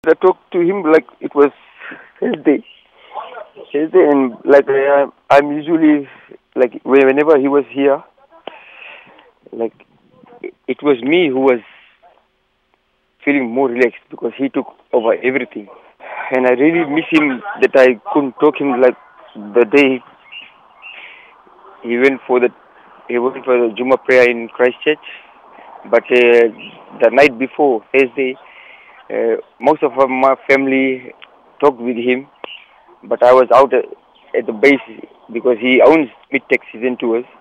I talked to him like it was his day, and like I'm usually like whenever he was here, like it was me who was feeling more relaxed because he took over everything, and I really miss him that I couldn't talk him like the day he went for the Juma prayer in Christchurch, but the night before Thursday, most of my family talked with him, but I was out at the base because he owns mid-tech season tours.